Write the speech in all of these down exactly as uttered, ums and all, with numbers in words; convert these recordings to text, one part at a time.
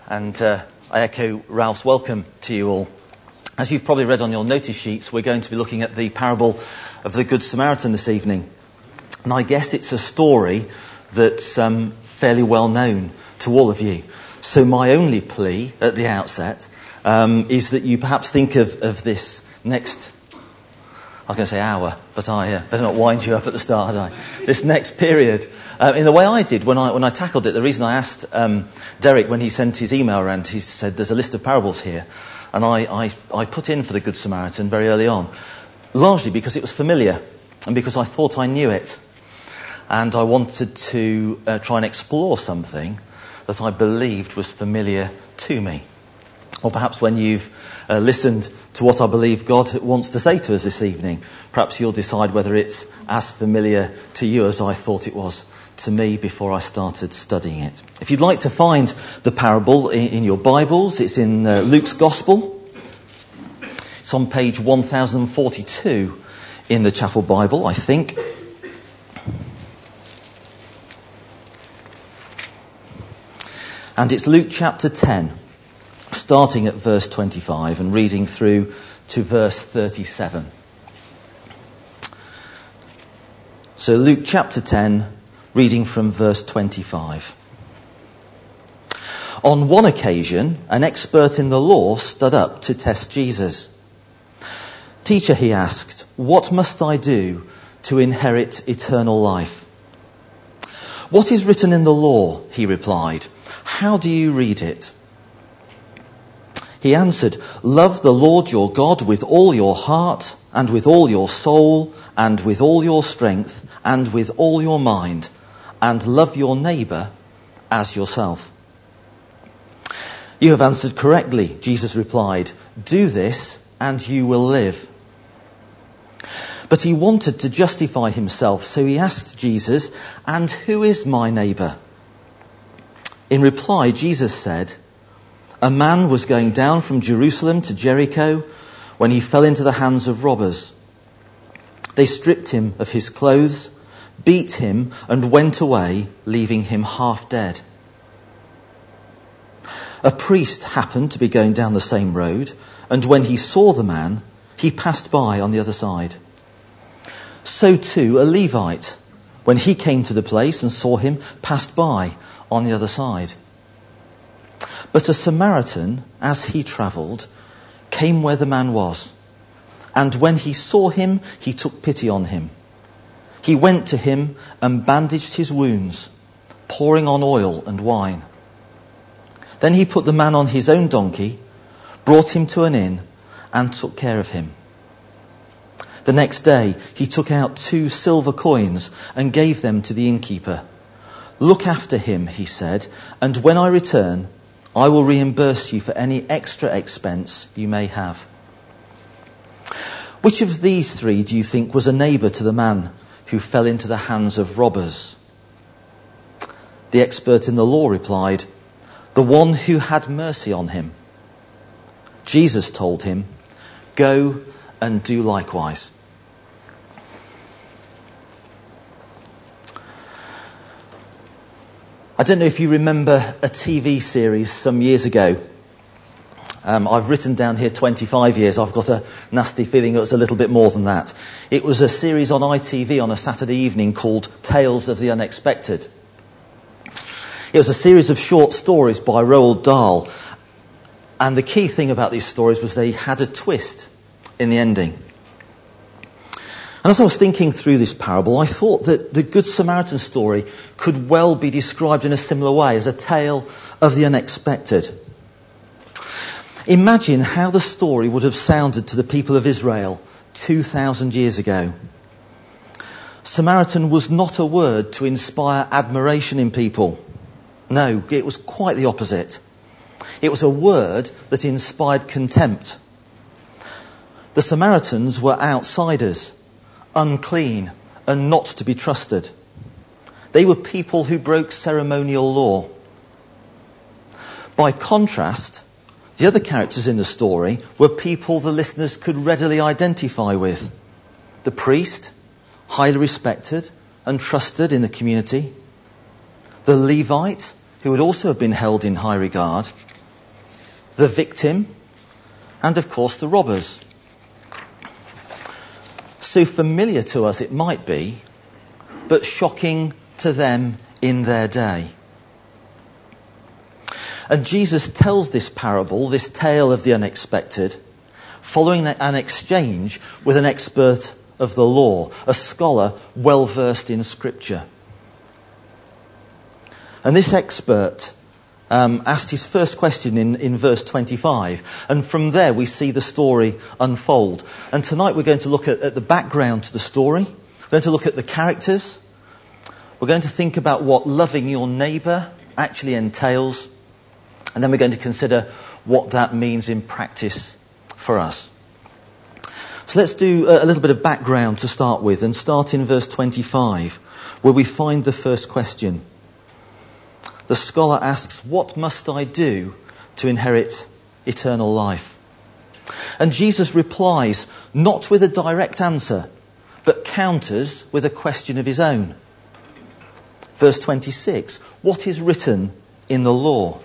And uh, I echo Ralph's welcome to you all. As you've probably read on your notice sheets, we're going to be looking at the parable of the Good Samaritan this evening. And I guess it's a story that's um, fairly well known to all of you. So my only plea at the outset um, is that you perhaps think of, of this next, I was going to say hour, but I uh, better not wind you up at the start, had I? This next period. Uh, in the way I did when I when I tackled it, the reason I asked um, Derek when he sent his email around, he said there's a list of parables here, and I, I, I put in for the Good Samaritan very early on, largely because it was familiar and because I thought I knew it, and I wanted to uh, try and explore something that I believed was familiar to me. Or perhaps when you've uh, listened to what I believe God wants to say to us this evening, perhaps you'll decide whether it's as familiar to you as I thought it was to me before I started studying it. If you'd like to find the parable in, in your Bibles, it's in uh, Luke's Gospel. It's on page one thousand forty-two in the Chapel Bible, I think. And it's Luke chapter ten, starting at verse twenty-five and reading through to verse thirty-seven. So Luke chapter ten, reading from verse twenty-five. On one occasion, an expert in the law stood up to test Jesus. "Teacher," he asked, "what must I do to inherit eternal life?" "What is written in the law?" he replied. "How do you read it?" He answered, "Love the Lord your God with all your heart and with all your soul and with all your strength and with all your mind, and love your neighbour as yourself." "You have answered correctly," Jesus replied. "Do this and you will live." But he wanted to justify himself, so he asked Jesus, "And who is my neighbour?" In reply, Jesus said, "A man was going down from Jerusalem to Jericho when he fell into the hands of robbers. They stripped him of his clothes, beat him, and went away, leaving him half dead. A priest happened to be going down the same road, and when he saw the man, he passed by on the other side. So too a Levite, when he came to the place and saw him, passed by on the other side. But a Samaritan, as he travelled, came where the man was, and when he saw him, he took pity on him. He went to him and bandaged his wounds, pouring on oil and wine. Then he put the man on his own donkey, brought him to an inn, and took care of him. The next day he took out two silver coins and gave them to the innkeeper. 'Look after him,' he said, 'and when I return, I will reimburse you for any extra expense you may have.' Which of these three do you think was a neighbour to the man who fell into the hands of robbers?" The expert in the law replied, "The one who had mercy on him." Jesus told him, "Go and do likewise." I don't know if you remember a T V series some years ago. Um, I've written down here twenty-five years. I've got a nasty feeling it was a little bit more than that. It was a series on I T V on a Saturday evening called Tales of the Unexpected. It was a series of short stories by Roald Dahl. And the key thing about these stories was they had a twist in the ending. And as I was thinking through this parable, I thought that the Good Samaritan story could well be described in a similar way, as a tale of the unexpected. Imagine how the story would have sounded to the people of Israel two thousand years ago. Samaritan was not a word to inspire admiration in people. No, it was quite the opposite. It was a word that inspired contempt. The Samaritans were outsiders, unclean, and not to be trusted. They were people who broke ceremonial law. By contrast, the other characters in the story were people the listeners could readily identify with. The priest, highly respected and trusted in the community. The Levite, who would also have been held in high regard. the victim, and of course the robbers. So familiar to us it might be, but shocking to them in their day. And Jesus tells this parable, this tale of the unexpected, following an exchange with an expert of the law, a scholar well versed in Scripture. And this expert um, asked his first question in, in verse twenty-five, and from there we see the story unfold. And tonight we're going to look at, at the background to the story. We're going to look at the characters. We're going to think about what loving your neighbour actually entails. And then we're going to consider what that means in practice for us. So let's do a little bit of background to start with, and start in verse twenty-five, where we find the first question. The scholar asks, "What must I do to inherit eternal life?" And Jesus replies, not with a direct answer, but counters with a question of his own. Verse twenty-six, "What is written in the law?"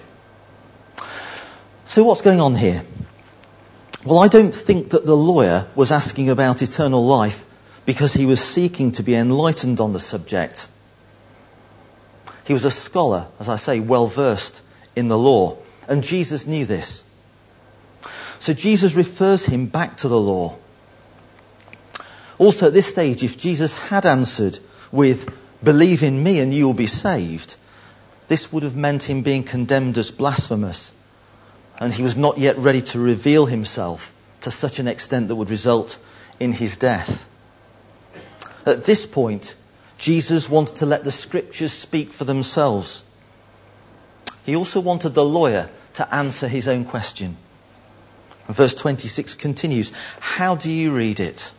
So what's going on here? Well, I don't think that the lawyer was asking about eternal life because he was seeking to be enlightened on the subject. He was a scholar, as I say, well versed in the law, and Jesus knew this. So Jesus refers him back to the law. Also at this stage, if Jesus had answered with, "Believe in me and you will be saved," this would have meant him being condemned as blasphemous. And he was not yet ready to reveal himself to such an extent that would result in his death. At this point, Jesus wanted to let the Scriptures speak for themselves. He also wanted the lawyer to answer his own question. And verse twenty-six continues, "How do you read it?"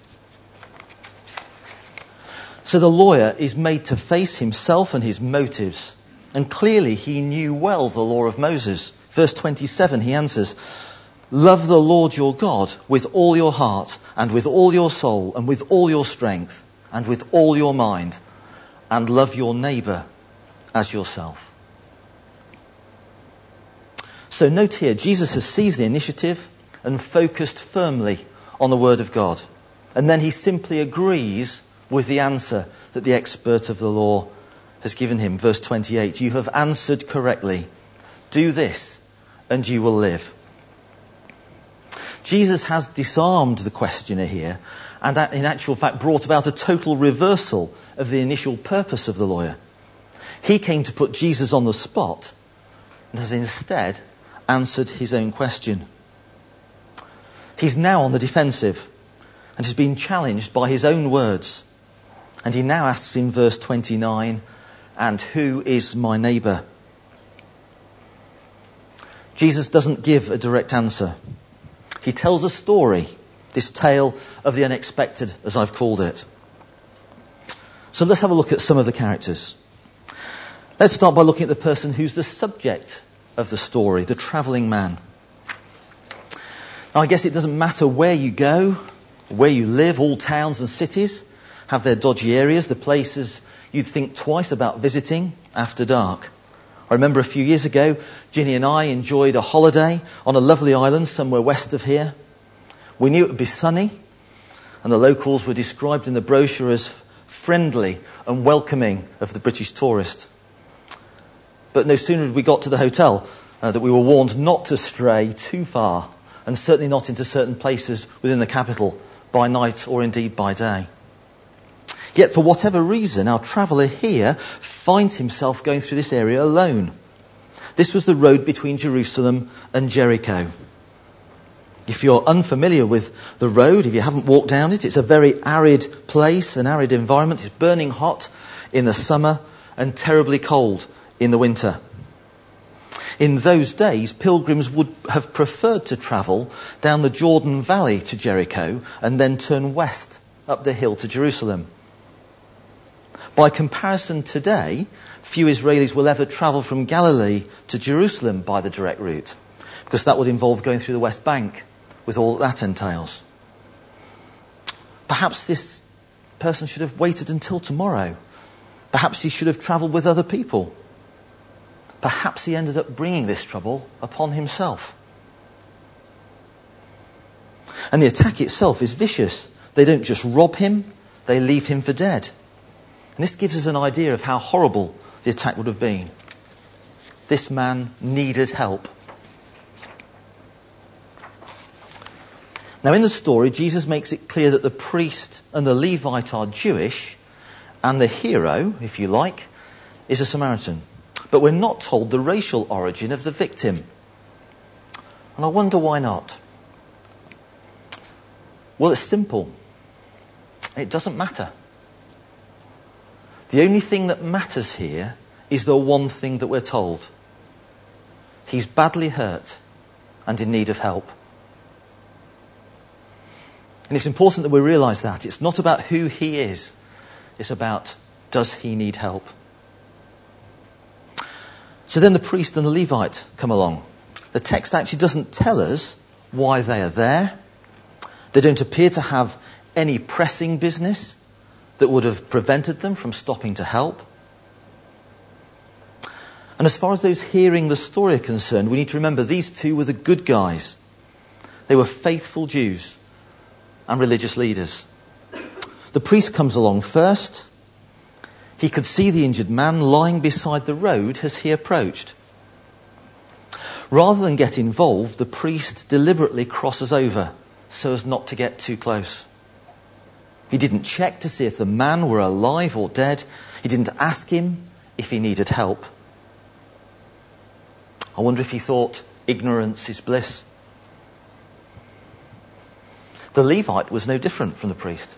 So the lawyer is made to face himself and his motives. And clearly he knew well the law of Moses. Verse twenty-seven, he answers, "Love the Lord your God with all your heart and with all your soul and with all your strength and with all your mind, and love your neighbour as yourself." So note here, Jesus has seized the initiative and focused firmly on the Word of God. And then he simply agrees with the answer that the expert of the law has given him. Verse twenty-eight, "You have answered correctly. Do this and you will live." Jesus has disarmed the questioner here, and in actual fact brought about a total reversal of the initial purpose of the lawyer. He came to put Jesus on the spot and has instead answered his own question. He's now on the defensive and has been challenged by his own words. And he now asks in verse twenty-nine, "And who is my neighbour?" Jesus doesn't give a direct answer. He tells a story, this tale of the unexpected, as I've called it. So let's have a look at some of the characters. Let's start by looking at the person who's the subject of the story, the travelling man. Now, I guess it doesn't matter where you go, where you live. All towns and cities have their dodgy areas, the places you'd think twice about visiting after dark. I remember a few years ago, Ginny and I enjoyed a holiday on a lovely island somewhere west of here. We knew it would be sunny, and the locals were described in the brochure as friendly and welcoming of the British tourist. But no sooner had we got to the hotel uh, that we were warned not to stray too far, and certainly not into certain places within the capital by night or indeed by day. Yet for whatever reason, our traveller here finds himself going through this area alone. This was the road between Jerusalem and Jericho. If you're unfamiliar with the road, if you haven't walked down it, it's a very arid place, an arid environment. It's burning hot in the summer and terribly cold in the winter. In those days, pilgrims would have preferred to travel down the Jordan Valley to Jericho and then turn west up the hill to Jerusalem. By comparison today, few Israelis will ever travel from Galilee to Jerusalem by the direct route, because that would involve going through the West Bank with all that, that entails. Perhaps this person should have waited until tomorrow. Perhaps he should have travelled with other people. Perhaps he ended up bringing this trouble upon himself. And the attack itself is vicious. They don't just rob him, they leave him for dead. And this gives us an idea of how horrible the attack would have been. This man needed help. Now in the story, Jesus makes it clear that the priest and the Levite are Jewish, and the hero, if you like, is a Samaritan. But we're not told the racial origin of the victim. And I wonder why not. Well, it's simple. It doesn't matter. The only thing that matters here is the one thing that we're told. He's badly hurt and in need of help. And it's important that we realise that. It's not about who he is. It's about, does he need help? So then the priest and the Levite come along. The text actually doesn't tell us why they are there. They don't appear to have any pressing business that would have prevented them from stopping to help. And as far as those hearing the story are concerned, we need to remember these two were the good guys. They were faithful Jews and religious leaders. The priest comes along first. He could see the injured man lying beside the road as he approached. Rather than get involved, the priest deliberately crosses over so as not to get too close. He didn't check to see if the man were alive or dead. He didn't ask him if he needed help. I wonder if he thought ignorance is bliss. The Levite was no different from the priest.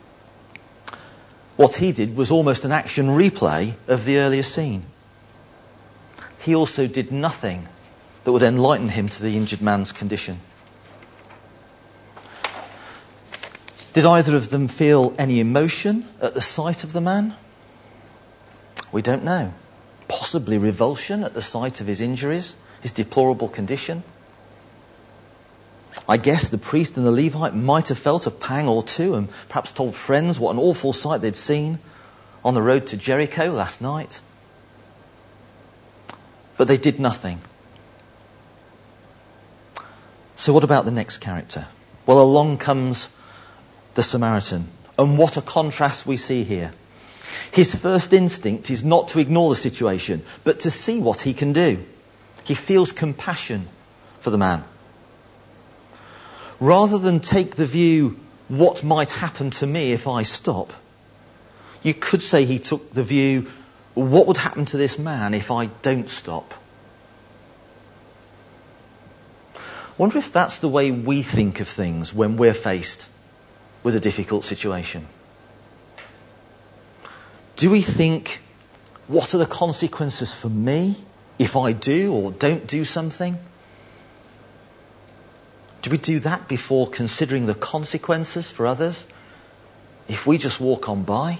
What he did was almost an action replay of the earlier scene. He also did nothing that would enlighten him to the injured man's condition. Did either of them feel any emotion at the sight of the man? We don't know. Possibly revulsion at the sight of his injuries, his deplorable condition. I guess the priest and the Levite might have felt a pang or two and perhaps told friends what an awful sight they'd seen on the road to Jericho last night. But they did nothing. So what about the next character? Well, along comes the Samaritan. And what a contrast we see here. His first instinct is not to ignore the situation, but to see what he can do. He feels compassion for the man. Rather than take the view, what might happen to me if I stop? You could say he took the view, what would happen to this man if I don't stop? I wonder if that's the way we think of things when we're faced with a difficult situation. Do we think, what are the consequences for me if I do or don't do something? Do we do that before considering the consequences for others if we just walk on by?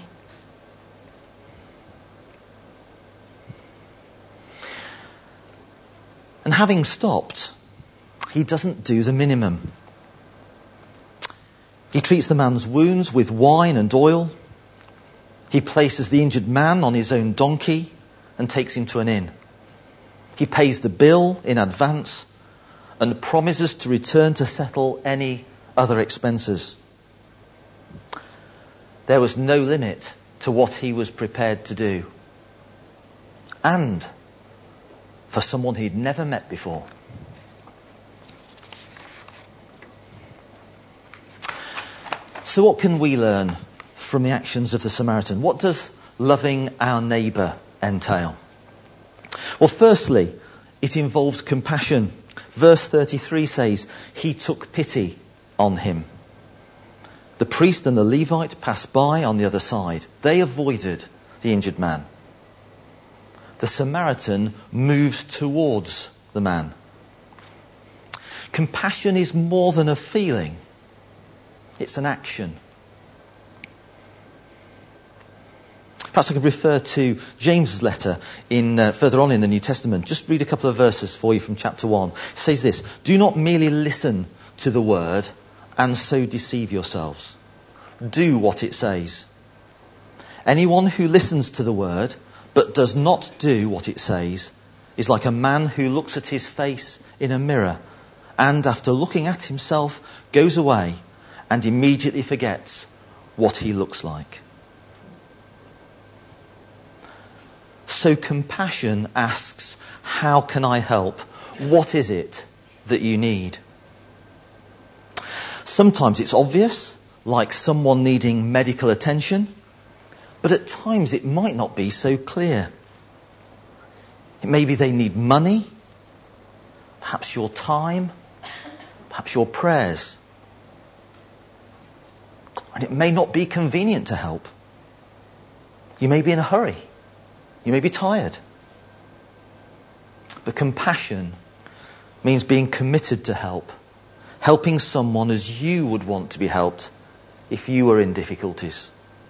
And having stopped, he doesn't do the minimum. He treats the man's wounds with wine and oil. He places the injured man on his own donkey and takes him to an inn. He pays the bill in advance and promises to return to settle any other expenses. There was no limit to what he was prepared to do. And for someone he'd never met before. So what can we learn from the actions of the Samaritan? What does loving our neighbour entail? Well, firstly, it involves compassion. Verse thirty-three says, he took pity on him. The priest and the Levite passed by on the other side. They avoided the injured man. The Samaritan moves towards the man. Compassion is more than a feeling. It's an action. Perhaps I could refer to James's letter in uh, further on in the New Testament. Just read a couple of verses for you from chapter one. It says this, do not merely listen to the word and so deceive yourselves. Do what it says. Anyone who listens to the word but does not do what it says is like a man who looks at his face in a mirror and after looking at himself, goes away and immediately forgets what he looks like. So compassion asks, how can I help? What is it that you need? Sometimes it's obvious, like someone needing medical attention, but at times it might not be so clear. Maybe they need money, perhaps your time, perhaps your prayers. And it may not be convenient to help. You may be in a hurry. You may be tired. But compassion means being committed to help. Helping someone as you would want to be helped if you were in difficulties.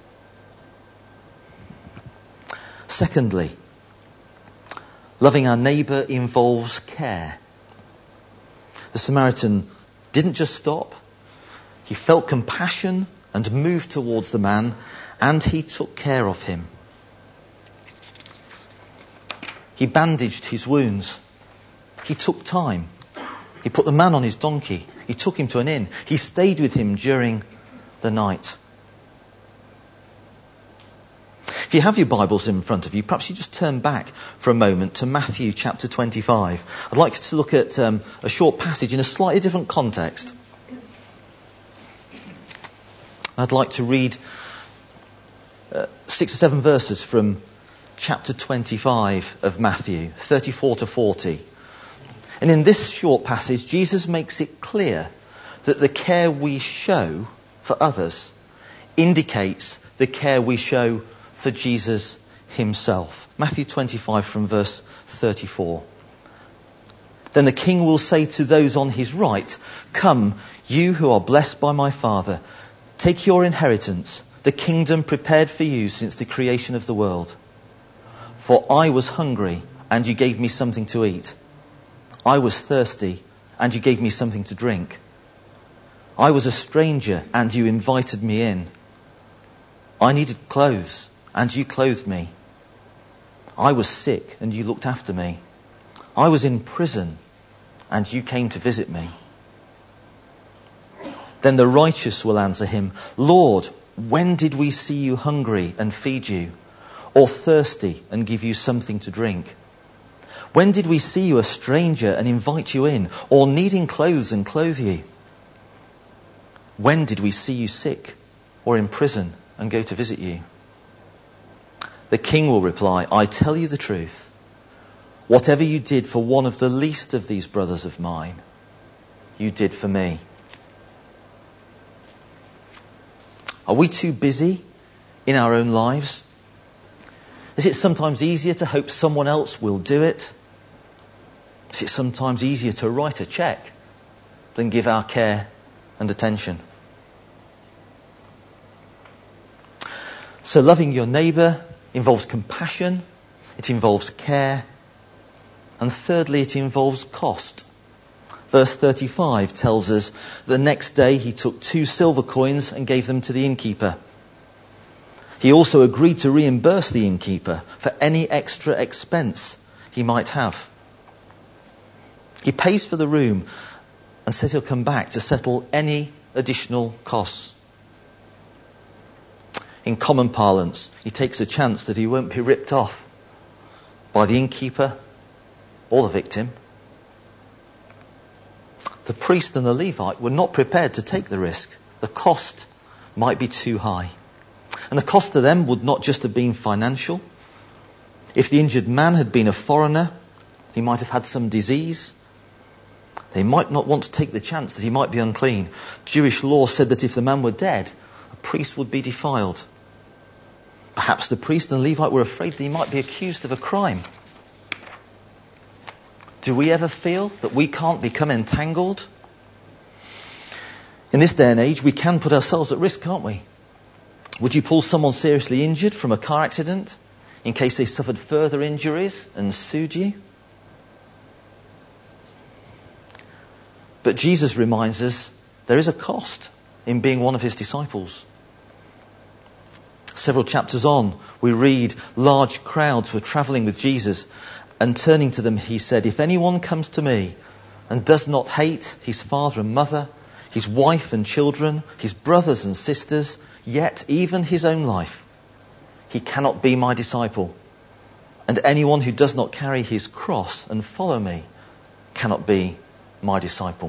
Secondly, loving our neighbour involves care. The Samaritan didn't just stop. He felt compassion and moved towards the man, and he took care of him. He bandaged his wounds. He took time. He put the man on his donkey. He took him to an inn. He stayed with him during the night. If you have your Bibles in front of you, perhaps you just turn back for a moment to Matthew chapter twenty-five. I'd like to look at um, a short passage in a slightly different context. I'd like to read uh, six or seven verses from chapter twenty-five of Matthew, thirty-four to forty. And in this short passage, Jesus makes it clear that the care we show for others indicates the care we show for Jesus himself. Matthew twenty-five from verse thirty-four. Then the king will say to those on his right, "Come, you who are blessed by my Father, take your inheritance, the kingdom prepared for you since the creation of the world. For I was hungry, and you gave me something to eat. I was thirsty, and you gave me something to drink. I was a stranger, and you invited me in. I needed clothes, and you clothed me. I was sick, and you looked after me. I was in prison, and you came to visit me." Then the righteous will answer him, "Lord, when did we see you hungry and feed you, or thirsty and give you something to drink? When did we see you a stranger and invite you in, or needing clothes and clothe you? When did we see you sick or in prison and go to visit you?" The king will reply, "I tell you the truth. Whatever you did for one of the least of these brothers of mine, you did for me." Are we too busy in our own lives? Is it sometimes easier to hope someone else will do it? Is it sometimes easier to write a cheque than give our care and attention? So loving your neighbour involves compassion, it involves care, and thirdly, it involves cost. Verse thirty-five tells us the next day he took two silver coins and gave them to the innkeeper. He also agreed to reimburse the innkeeper for any extra expense he might have. He pays for the room and says he'll come back to settle any additional costs. In common parlance, he takes a chance that he won't be ripped off by the innkeeper or the victim. The priest and the Levite were not prepared to take the risk. The cost might be too high. And the cost to them would not just have been financial. If the injured man had been a foreigner, he might have had some disease. They might not want to take the chance that he might be unclean. Jewish law said that if the man were dead, a priest would be defiled. Perhaps the priest and Levite were afraid that he might be accused of a crime. Do we ever feel that we can't become entangled? In this day and age, we can put ourselves at risk, can't we? Would you pull someone seriously injured from a car accident in case they suffered further injuries and sued you? But Jesus reminds us there is a cost in being one of his disciples. Several chapters on, we read large crowds were travelling with Jesus, and turning to them he said, "If anyone comes to me and does not hate his father and mother, his wife and children, his brothers and sisters, yet even his own life, he cannot be my disciple. And anyone who does not carry his cross and follow me cannot be my disciple.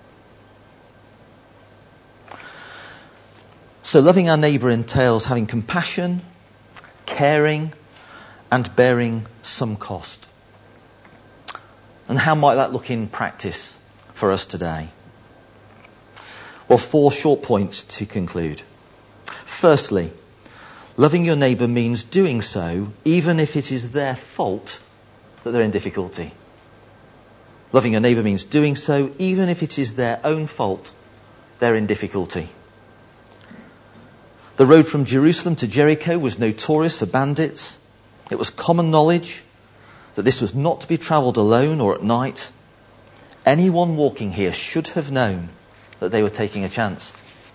So loving our neighbour entails having compassion, caring, and bearing some cost. And how might that look in practice for us today? Well, four short points to conclude. Firstly, loving your neighbour means doing so even if it is their fault that they're in difficulty. Loving your neighbour means doing so even if it is their own fault they're in difficulty. The road from Jerusalem to Jericho was notorious for bandits. It was common knowledge that this was not to be travelled alone or at night. Anyone walking here should have known that they were taking a chance.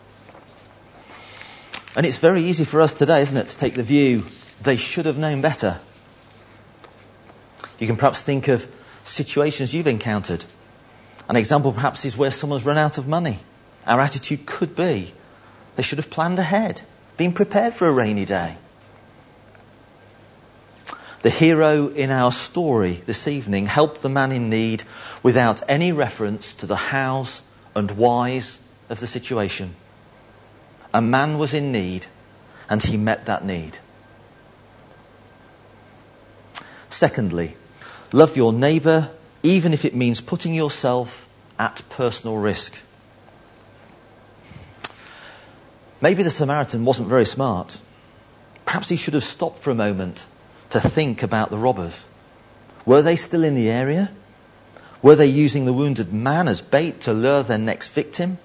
And it's very easy for us today, isn't it, to take the view they should have known better. You can perhaps think of situations you've encountered. An example perhaps is where someone's run out of money. Our attitude could be, they should have planned ahead, been prepared for a rainy day. The hero in our story this evening helped the man in need without any reference to the hows and whys of the situation. A man was in need, and he met that need. Secondly, love your neighbour, even if it means putting yourself at personal risk. Maybe the Samaritan wasn't very smart. Perhaps he should have stopped for a moment to think about the robbers. Were they still in the area? Were they using the wounded man as bait to lure their next victim?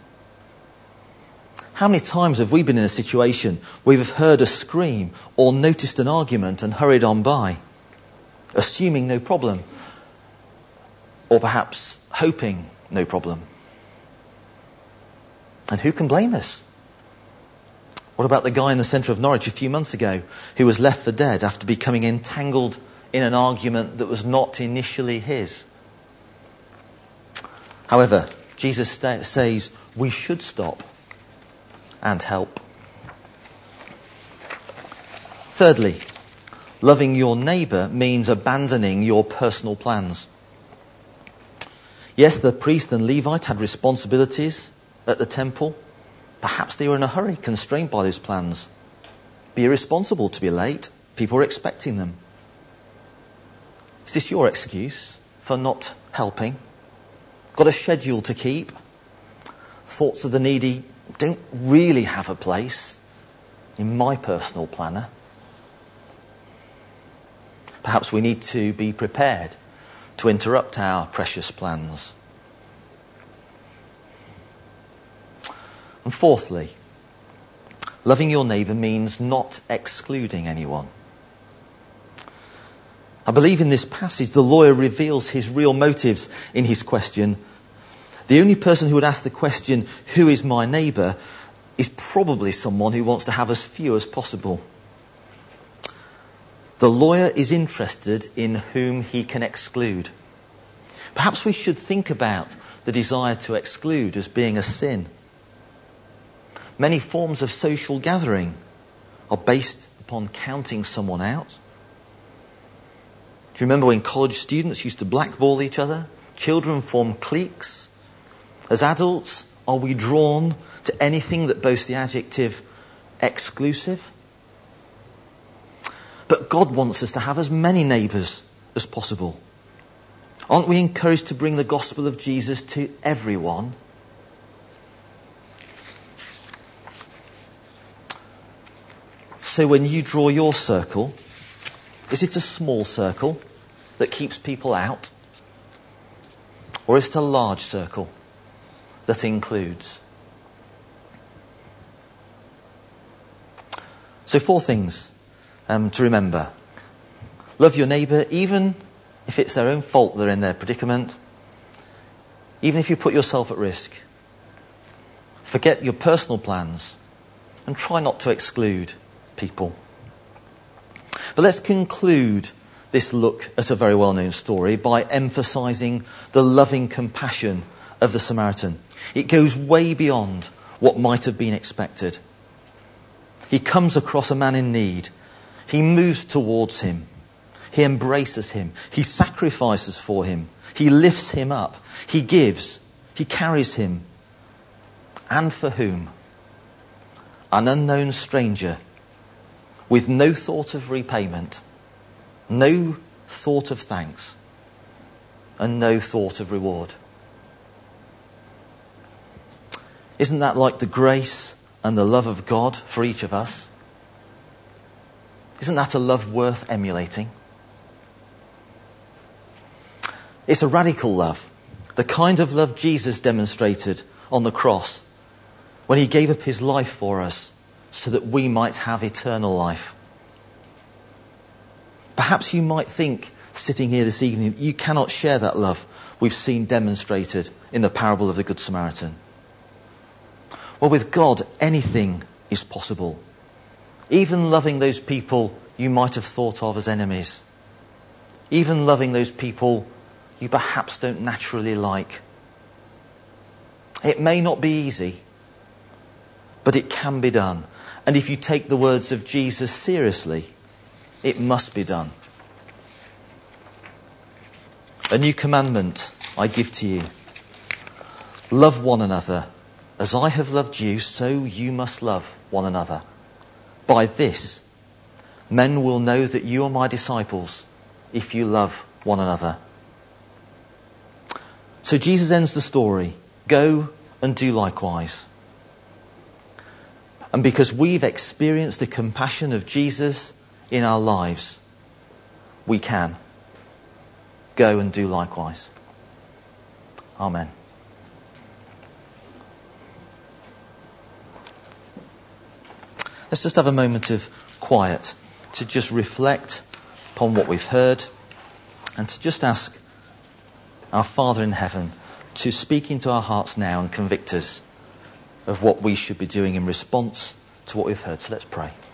How many times have we been in a situation where we've heard a scream or noticed an argument and hurried on by, assuming no problem, or perhaps hoping no problem? And who can blame us? What about the guy in the centre of Norwich a few months ago who was left for dead after becoming entangled in an argument that was not initially his? However, Jesus st- says we should stop and help. Thirdly, loving your neighbour means abandoning your personal plans. Yes, the priest and Levite had responsibilities at the temple. Perhaps they were in a hurry, constrained by those plans. Be irresponsible to be late. People are expecting them. Is this your excuse for not helping? Got a schedule to keep? Thoughts of the needy don't really have a place in my personal planner. Perhaps we need to be prepared to interrupt our precious plans. And fourthly, loving your neighbour means not excluding anyone. I believe in this passage the lawyer reveals his real motives in his question. The only person who would ask the question, who is my neighbour, is probably someone who wants to have as few as possible. The lawyer is interested in whom he can exclude. Perhaps we should think about the desire to exclude as being a sin. Many forms of social gathering are based upon counting someone out. Do you remember when college students used to blackball each other? Children form cliques. As adults, are we drawn to anything that boasts the adjective exclusive? But God wants us to have as many neighbours as possible. Aren't we encouraged to bring the gospel of Jesus to everyone? So when you draw your circle, is it a small circle that keeps people out? Or is it a large circle that includes? So four things um, to remember. Love your neighbour, even if it's their own fault they're in their predicament. Even if you put yourself at risk. Forget your personal plans and try not to exclude people. But let's conclude this look at a very well-known story by emphasising the loving compassion of the Samaritan. It goes way beyond what might have been expected. He comes across a man in need. He moves towards him. He embraces him. He sacrifices for him. He lifts him up. He gives. He carries him. And for whom? An unknown stranger with no thought of repayment, no thought of thanks, and no thought of reward. Isn't that like the grace and the love of God for each of us? Isn't that a love worth emulating? It's a radical love, the kind of love Jesus demonstrated on the cross when he gave up his life for us so that we might have eternal life. Perhaps you might think, sitting here this evening, you cannot share that love we've seen demonstrated in the parable of the Good Samaritan. Well, with God, anything is possible. Even loving those people you might have thought of as enemies. Even loving those people you perhaps don't naturally like. It may not be easy, but it can be done. And if you take the words of Jesus seriously, it must be done. A new commandment I give to you. Love one another. As I have loved you, so you must love one another. By this, men will know that you are my disciples, if you love one another. So Jesus ends the story. Go and do likewise. And because we've experienced the compassion of Jesus in our lives, we can go and do likewise. Amen. Let's just have a moment of quiet to just reflect upon what we've heard and to just ask our Father in heaven to speak into our hearts now and convict us of what we should be doing in response to what we've heard. So let's pray.